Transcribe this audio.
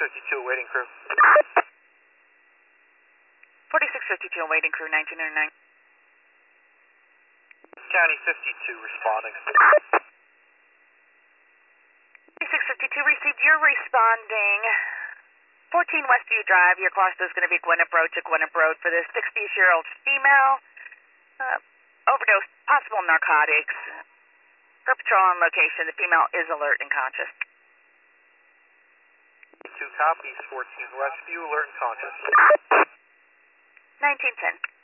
4652 waiting crew. 4652 waiting crew, 1909. County 52 responding. 4652 received. You're responding. 14 Westview Drive. Your cost is going to be Gwinnett Road to Gwinnett Road for this 60-year-old female. Overdose, possible narcotics. Per patrol on location, the female is alert and conscious. 2 copies, 14 Westview, alert and conscious. 1910.